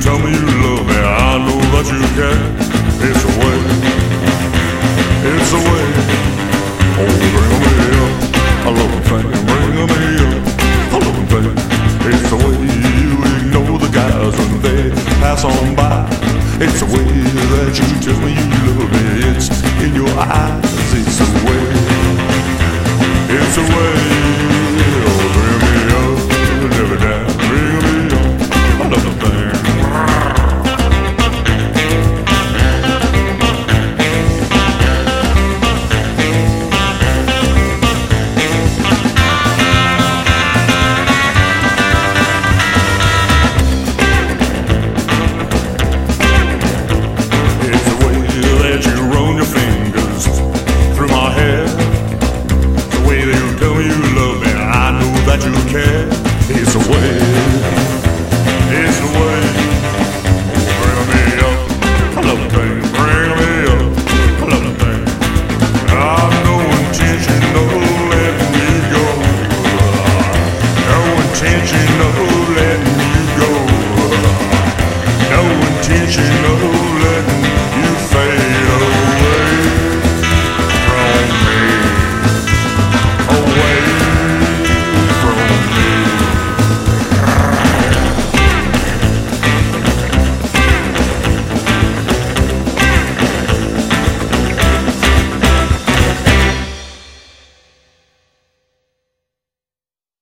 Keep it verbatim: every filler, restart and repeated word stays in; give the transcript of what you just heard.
tell me you love me, I know that you can. It's a way, it's a way. Oh, bring me up, I love a thing, bring me up, I love a thing. It's the way you ignore the guys when they pass on by. It's the way that you tell me you love me. It's in your eyes. It's the way, it's the way.